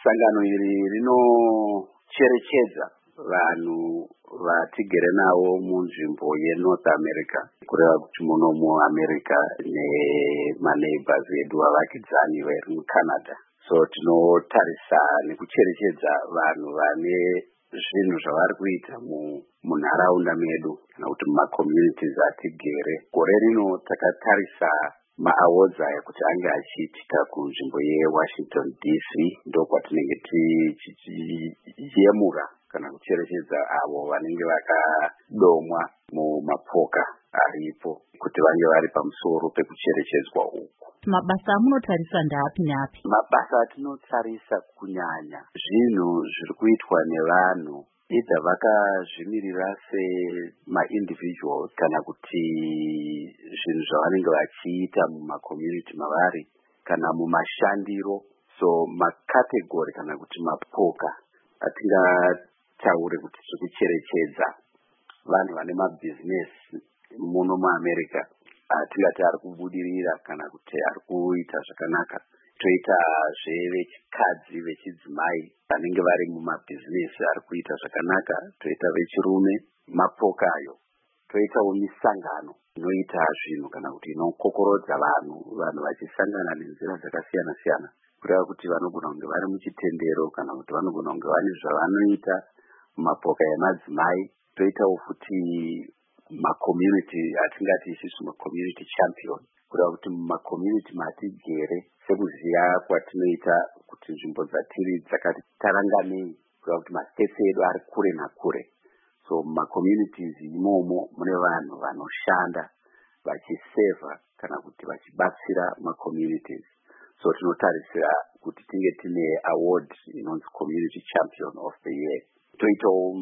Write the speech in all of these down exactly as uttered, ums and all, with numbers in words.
sangano iri rinocherechedza vanhu vatigere navo munzvimbo yeNorth America, kureva kuti muno muAmerica nemaneighbors edu vavakidzani vari muCanada. So tinotarisa nekucherechedza vanhu vane zvinhu zvavari kuita munharaunda medu kana kuti mumaCommunities atigere. Gore rino takatarisa ma-awards aya kuti ange achiitika kunzvimbo yeWashington D C, ndokwatinenge tichiyemura kana kucherechedza avo vanenge vakadomwa mumapoka aripo kuti vange vari pamusoro pekucherechedzwa uku. Mabasa amunotarisa ndaapi neapi? Mabasa atinotarisa kunyanya zvinhu zviri kuitwa nevanhu idza vakazvimirira sema-individuals kana kuti zvinhu zvavanenge vachiita mumaCommunity mavari kana mumashandiro. So makategori kana kuti mapoka atingataure kuti tiri kucherechedza vanhu vane mabhizinesi muno muAmerica atingati ari kubudirira kana kuti ari kuita zvakanaka. Toitazve vechikadzi vechidzimai vanenge vari mumabhizinesi ari kuita zvakanaka. Toita vechirume mapoka ayo. Toitawo misangano inoita zvinhu kana kuti inokokorodza vanhu vanhu vachisangana nenzira dzakasiyana siyana, kureva kuti vanogona kunge vari muchitendero kana kuti vanogona kunge vane zvavanoita mumapoka emadzimai. Toitawo futi maCommunity atingati isusu maCommunity champion, kureva kuti mumaCommunity matigere sekuziya kwatinoita kuti nzvimbo dzatiri dzakati taranganei, kureva kuti mastates edu ari kure nakure. So mumaCommunities imomo mune vanhu vanoshanda vachiseva kana kuti vachibatsira maCommunities. So tinotarisira kuti tinge tine award inonzi Community Champion of the Year. Toitawo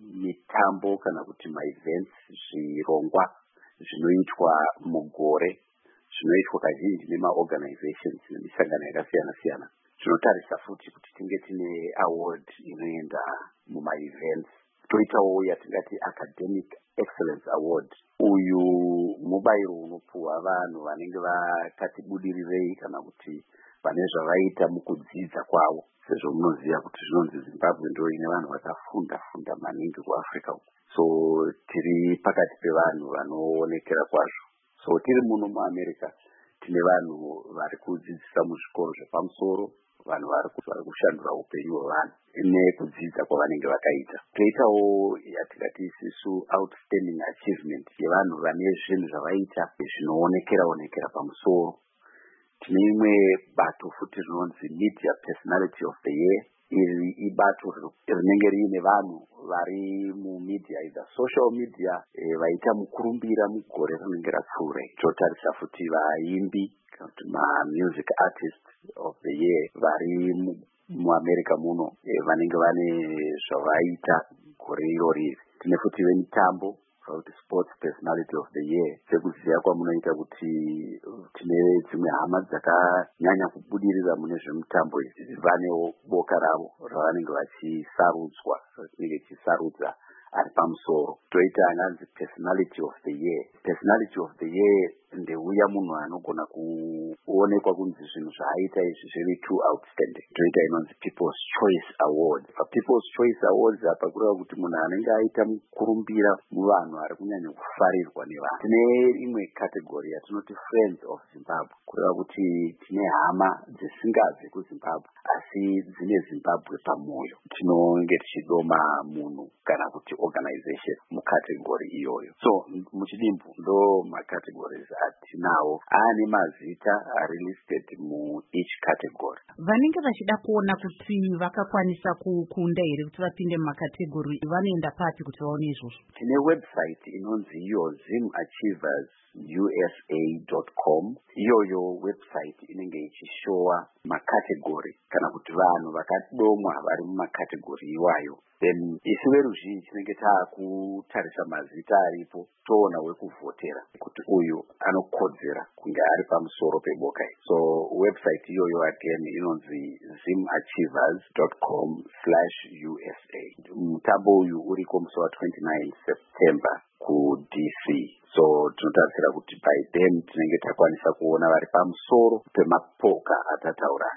mitambo kana kuti ma-events, zvirongwa zvinoitwa mugore, zvinoitwa kazhinji nema-organizations nemisangano yakasiyana siyana. Tinotarisa futi kuti tinge tine award inoenda muma-events. Toitawo yatingati Academic Excellence Award. Uyu mubairo unopuhwa vanhu vanenge vakati budirirei kana kuti vane zvavaita mukudzidza kwavo. Sezvo munoziva kuti zvinonzi Zimbabwe ndio ine vanhu vakafunda funda maningi kuAfrica. So tiri pakati pevanhu vanoonekera kwazvo. So tiri muno muAmerica tine vanhu vari kudzidzisa muzvikoro zvepamusoro, vanhu vari kushandura upenyu hwevanhu nekudzidza kwavanenge vakaita. Toitawo yatingati isusu outstanding achievement yevanhu vane zvinhu zvavaita zvinoonekera onekera pamusoro. Tine imwe bato futi rinonzi Media Personality of the Year. Iri ibato rinenge riine vanhu vari mumedia, either social media, e, vaita mukurumbira mugore rinenge rapfuura. Totarisa futi vaimbi kana kuti ma-music artist of the year vari muAmerica muno, e, vanenge vane zvavaita gore irori. Tine futi vemitambo kuti sports personality of the year. Sekuziya kwamunoita kuti tine dzimwe hama dzakanyanya kubudirira mune zvemutambo izvi vanewo boka ravo ravanenge vachisarudzwa, tinenge tichisarudza ari pamusoro. Toita ananzi personality of the year. Personality of the year ndeuya munhu anogona kuonekwa kunzi zvinhu zvaaita izvi zviri too outstanding. Toita inonzi People's Choice Award. People's Choice Awards apa kureva kuti munhu anenge aita mukurumbira muvanhu ari kunyanya kufarirwa nevanhu. Tine imwe category yatinoti Friends of Zimbabwe, kureva kuti tine hama dzisingabve kuZimbabwe asi dzine Zimbabwe pamoyo. Tinonge tichidoma munhu kana kuti organization mucategory iyoyo. So muchidimbu ndo macategories atinawo ane mazita ari listed mu each category. Vanenge vachida kuona kuti vakakwanisa kukunda here kuti vapinde mumacategory vanoenda papi kuti vaone izvozvo? Tine website inonzi iyo zim achievers u s a dot com. Iyoyo website inenge ichishowa macategory kana kuti vanhu vakadomwa vari mumacategory iwayo. Then isi veruzhinji tinenge taakutarisa mazita aripo, toona wekuvhotera kuti uyu anokodzera kunge ari pamusoro peboka. So website iyoyo again inonzi zim achievers dot com slash u s a. Mutambo uyu uriko musi wa twenty-nine September ku D C. So tinotarisira kuti by then tinenge takwanisa kuona vari pamusoro pemapoka atataura.